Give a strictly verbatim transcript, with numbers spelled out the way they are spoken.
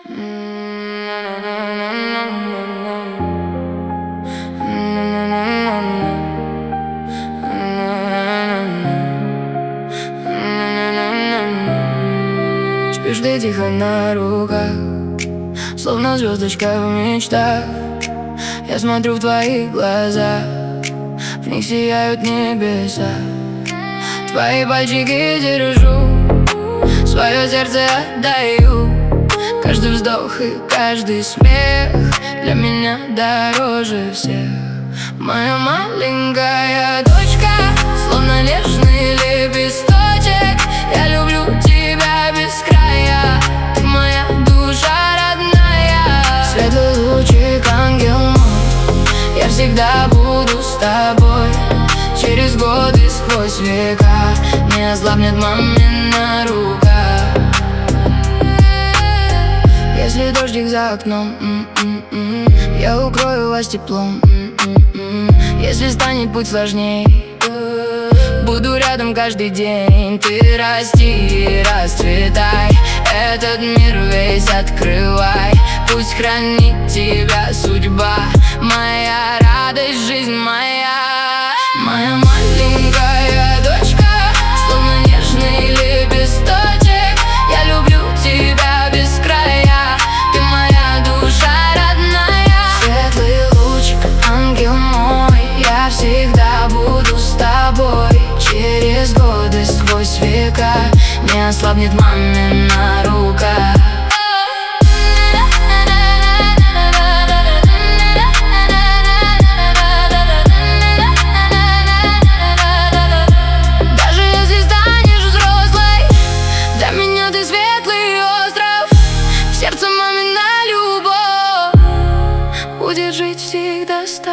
Спишь ты тихо на руках, словно звездочка в мечтах. Я смотрю в твои глаза, в них сияют небеса. Твои пальчики держу, свое сердце отдаю. Каждый вздох и каждый смех для меня дороже всех. Моя маленькая дочка, словно нежный лепесточек. Я люблю тебя без края, ты моя душа родная. Светлый лучик, ангел мой, я всегда буду с тобой. Через годы, сквозь века, не ослабнет мамина рука. Если дождик за окном, м-м-м, я укрою вас теплом, м-м-м. Если станет путь сложней, буду рядом каждый день. Ты расти и расцветай, этот мир весь открывай. Пусть хранит тебя судьба, моя радость, жизнь моя. Моя маленькая дочка, словно нежный лепесточек. Я люблю тебя без края, ты моя душа родная. Светлый лучик, ангел мой, я всегда буду с тобой. Через годы, сквозь века, не ослабнет мамина рука. Сердце мамина любовь будет жить всегда с тобой.